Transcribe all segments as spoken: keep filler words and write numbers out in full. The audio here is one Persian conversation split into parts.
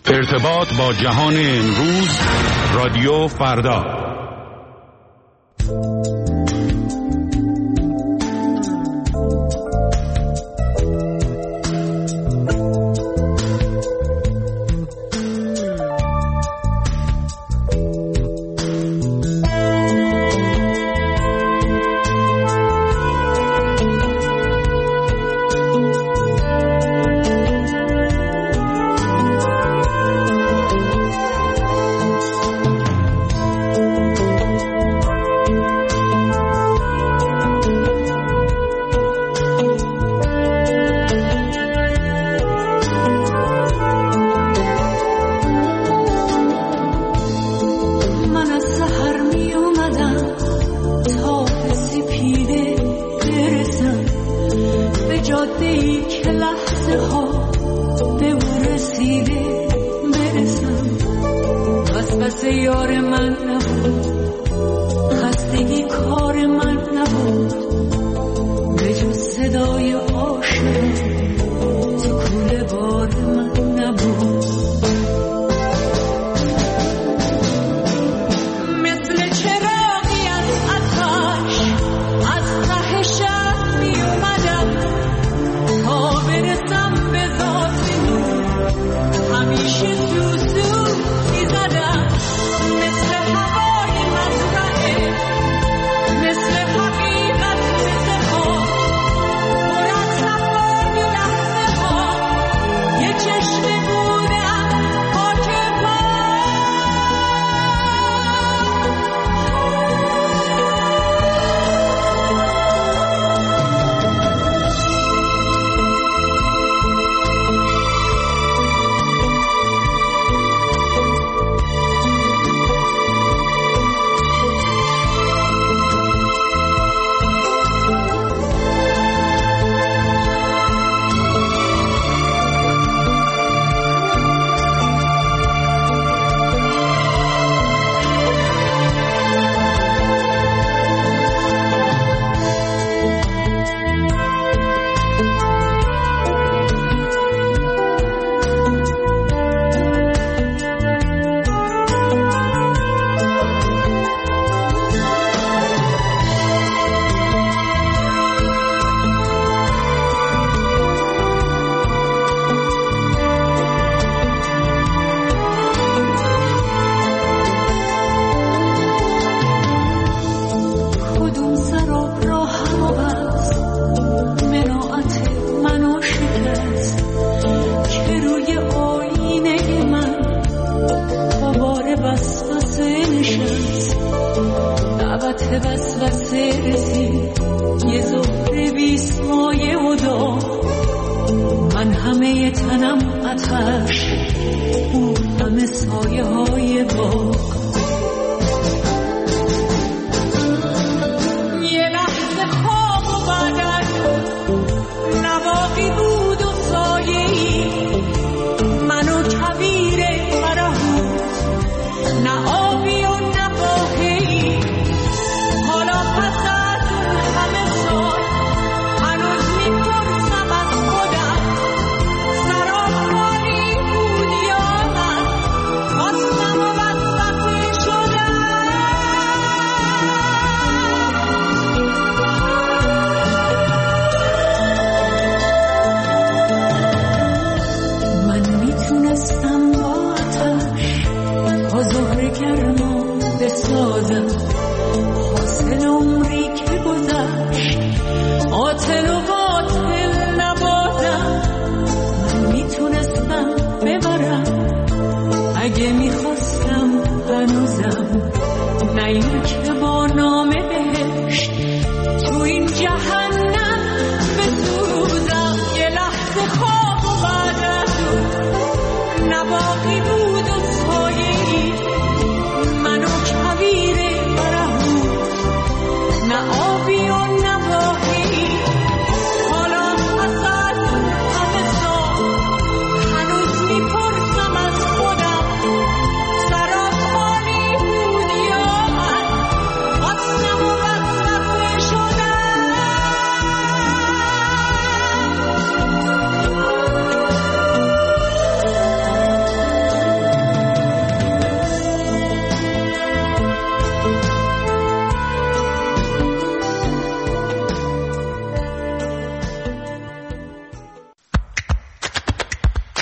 ارتباط با جهان امروز، رادیو فردا.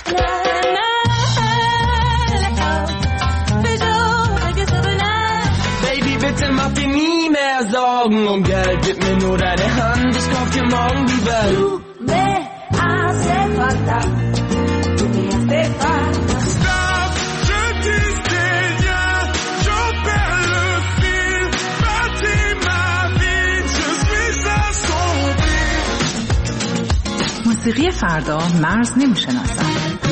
Bitte mach dir nie mehr Sorgen um Geld, gib mir nur deine Hand, ich kauf dir morgen die Welt. Du me hace falta, du me hace falta. Stop, je disdaigne, je perds le fil, bâtis ma vie, je suis à son fil. موسیقی فردا مرز نمیشناسد.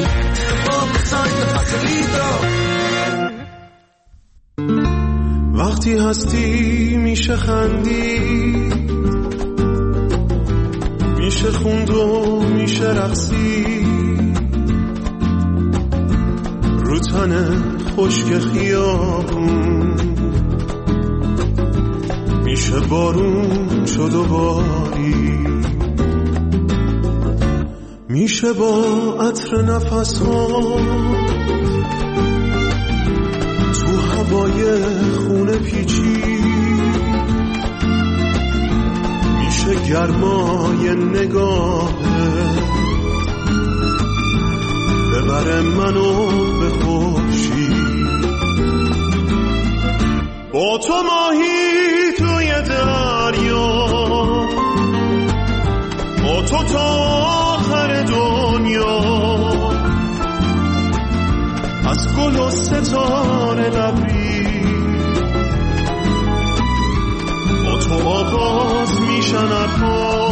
وقتی هستی میشه خندی، میشه خوند و میشه رقصی، رو تن خشک خیابون میشه بارون شد و باری، میشه با عطر نفس ها هوای خونه پیچی، میشه گرمای نگاهه ببره منو به خورشید، با تو ماهی توی دریا، با تو تا آخر دنیا، از گل و ستاره لبریز، با تو آغاز میشن حرفا،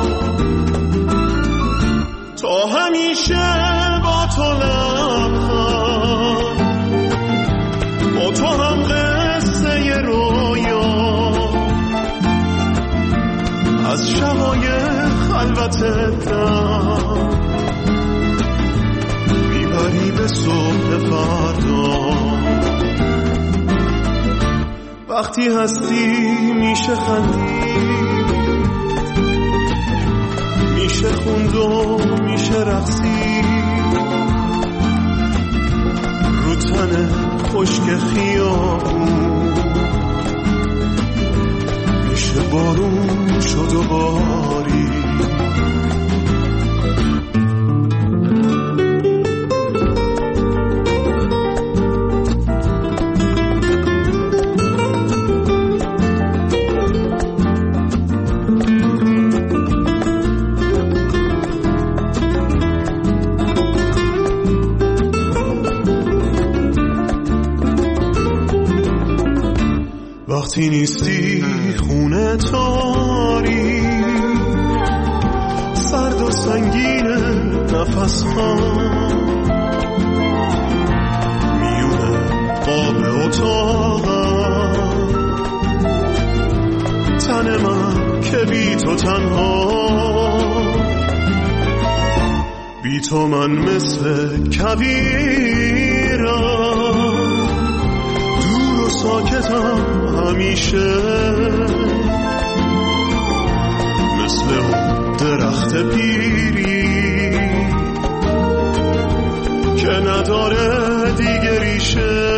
تا همیشه با تو لبخند، با تو هم قصه رویا، از شبای خلوت دم میبری به صبح فردا. وقتی هستی میشه خندی، میشه خوند و میشه رقصی، رو تن خشک خیابون میشه بارون شد و باری. وقتی نیستی خونه تاری، سرد و سنگین نفس ها، میونه قاب اتاقم، تن من که بی تو تنها، بی تو من مثل کویرم، دور و ساکتم همیشه، مثل اون درخت پیری که نداره دیگه ریشه،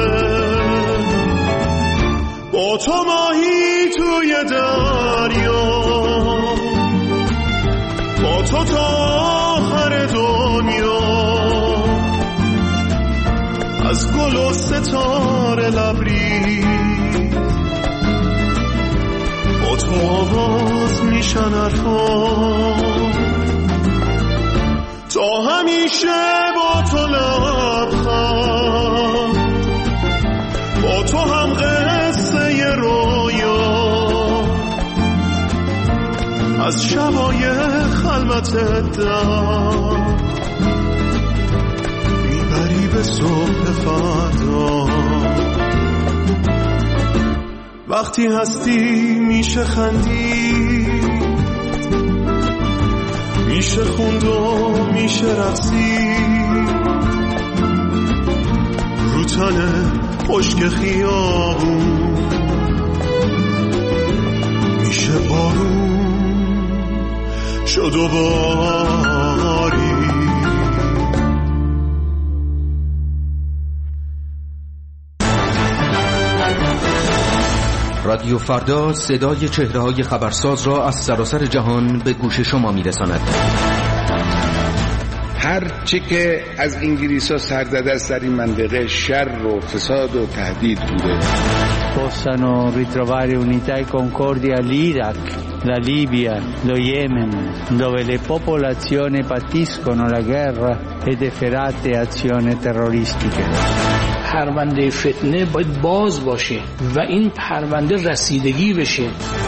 با تو ماهی توی دریا، با تو تا آخر دنیا، از گل و ستاره لبریز، با تو آواز میشن حرفا، تا همیشه با تو لبخند، با تو هم قصه رویا، از شبای خلوت دم میبری به صبح فردا. وقتی هستی میشه خندی، میشه خوند و میشه رقصی، رو تن خشک خیابون میشه بارون شد و باری. رادیو فردا صدای چهره‌های خبرساز را از سراسر جهان به گوش شما می‌رساند. هر چی که از انگلیس ها سردده است در این منطقه شر و فساد و تهدید بوده. possano ritrovare unità e concordia l'Iraq, la Libia, lo Yemen, dove le popolazioni patiscono la guerra ed efferate azioni terroristiche. پرونده فتنه باید باز باشه و این پرونده رسیدگی بشه.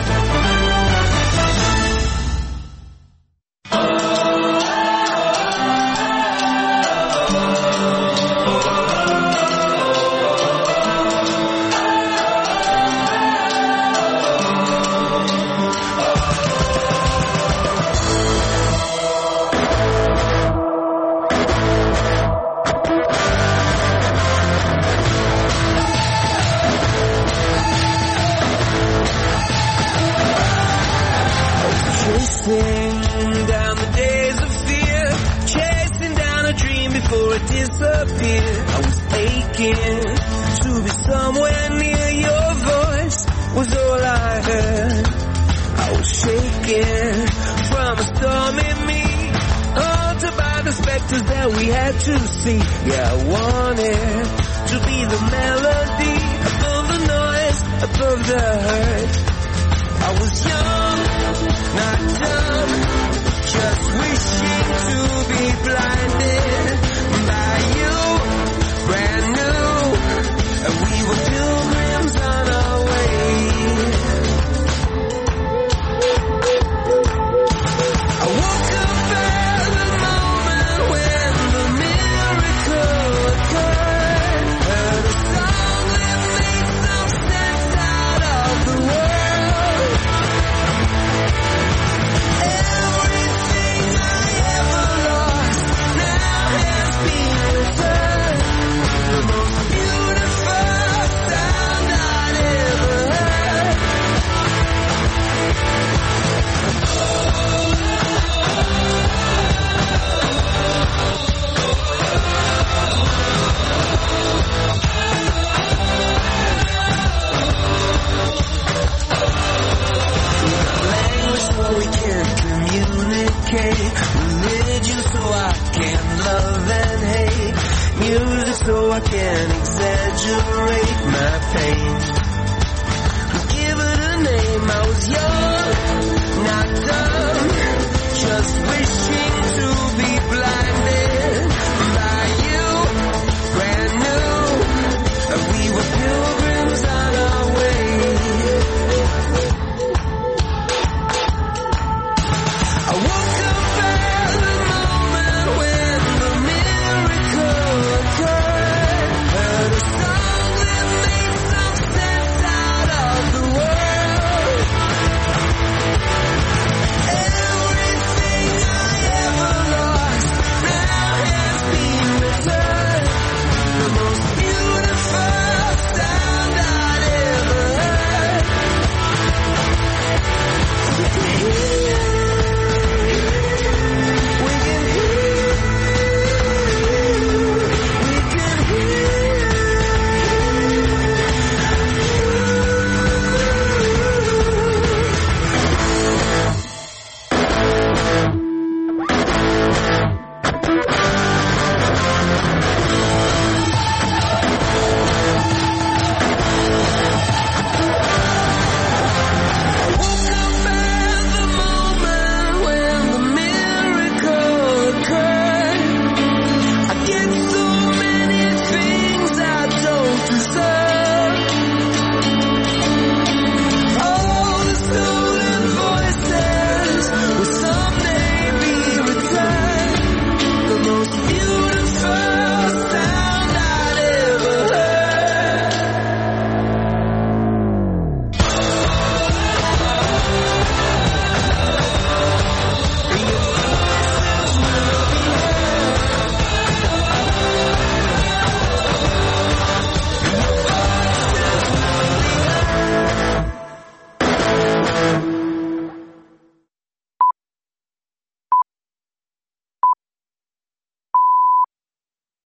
Religion so I can love and hate. Music so I can exaggerate my pain.